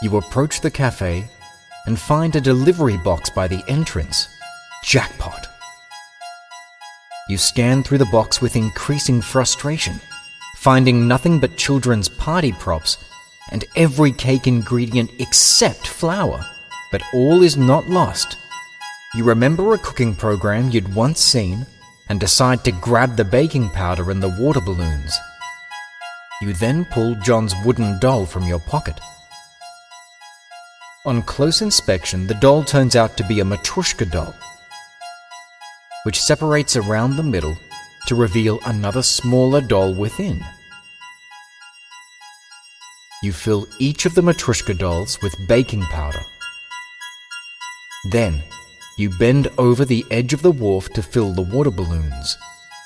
You approach the cafe and find a delivery box by the entrance. Jackpot! You scan through the box with increasing frustration, finding nothing but children's party props and every cake ingredient except flour. But all is not lost. You remember a cooking program you'd once seen and decide to grab the baking powder and the water balloons. You then pull John's wooden doll from your pocket. On close inspection, the doll turns out to be a Matryoshka doll, which separates around the middle to reveal another smaller doll within. You fill each of the Matryoshka dolls with baking powder. Then, you bend over the edge of the wharf to fill the water balloons.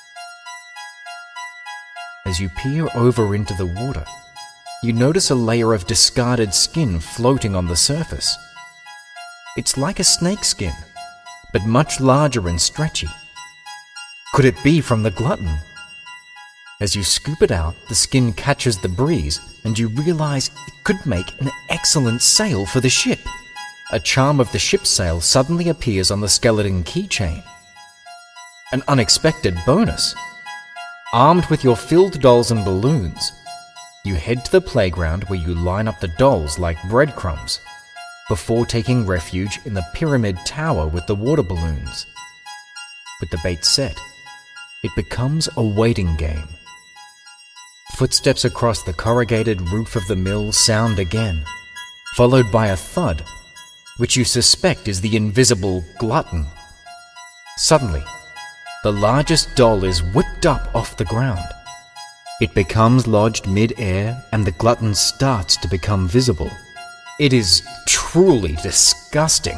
As you peer over into the water, you notice a layer of discarded skin floating on the surface. It's like a snake skin, but much larger and stretchy. Could it be from the glutton? As you scoop it out, the skin catches the breeze, and you realize it could make an excellent sail for the ship. A charm of the ship's sail suddenly appears on the skeleton keychain. An unexpected bonus. Armed with your filled dolls and balloons, you head to the playground where you line up the dolls like breadcrumbs, before taking refuge in the pyramid tower with the water balloons. With the bait set, it becomes a waiting game. Footsteps across the corrugated roof of the mill sound again, followed by a thud, which you suspect is the invisible glutton. Suddenly, the largest doll is whipped up off the ground. It becomes lodged mid-air and the glutton starts to become visible. It is truly disgusting.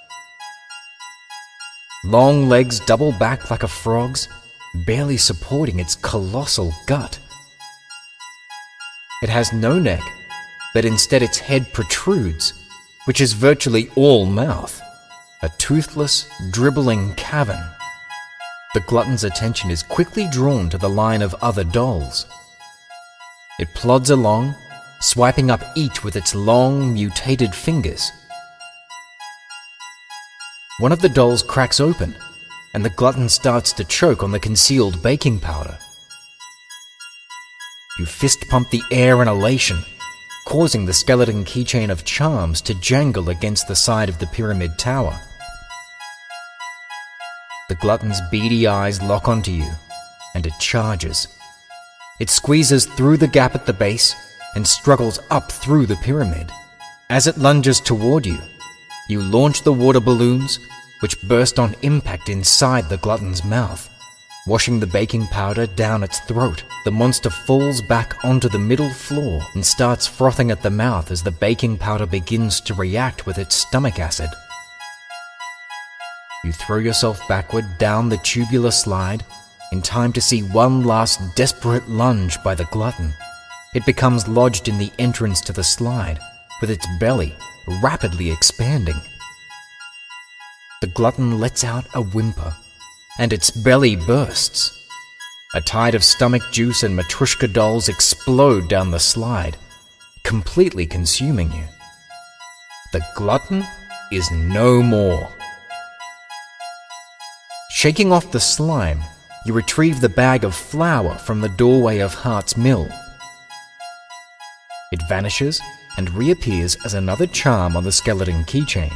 Long legs double back like a frog's, barely supporting its colossal gut. It has no neck, but instead its head protrudes, which is virtually all mouth, a toothless, dribbling cavern. The glutton's attention is quickly drawn to the line of other dolls. It plods along, swiping up each with its long, mutated fingers. One of the dolls cracks open, and the glutton starts to choke on the concealed baking powder. You fist pump the air in elation, causing the skeleton keychain of charms to jangle against the side of the pyramid tower. The glutton's beady eyes lock onto you, and it charges. It squeezes through the gap at the base and struggles up through the pyramid. As it lunges toward you, you launch the water balloons, which burst on impact inside the glutton's mouth. Washing the baking powder down its throat, the monster falls back onto the middle floor and starts frothing at the mouth as the baking powder begins to react with its stomach acid. You throw yourself backward down the tubular slide in time to see one last desperate lunge by the glutton. It becomes lodged in the entrance to the slide, with its belly rapidly expanding. The glutton lets out a whimper, and its belly bursts. A tide of stomach juice and Matryoshka dolls explode down the slide, completely consuming you. The glutton is no more. Shaking off the slime, you retrieve the bag of flour from the doorway of Hart's Mill. It vanishes and reappears as another charm on the skeleton keychain.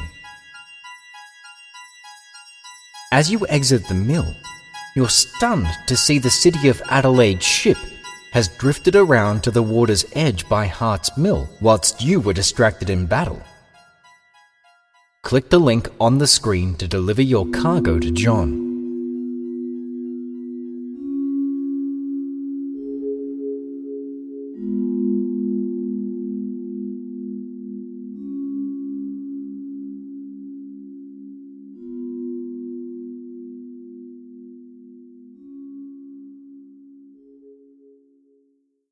As you exit the mill, you're stunned to see the City of Adelaide's ship has drifted around to the water's edge by Hart's Mill whilst you were distracted in battle. Click the link on the screen to deliver your cargo to John.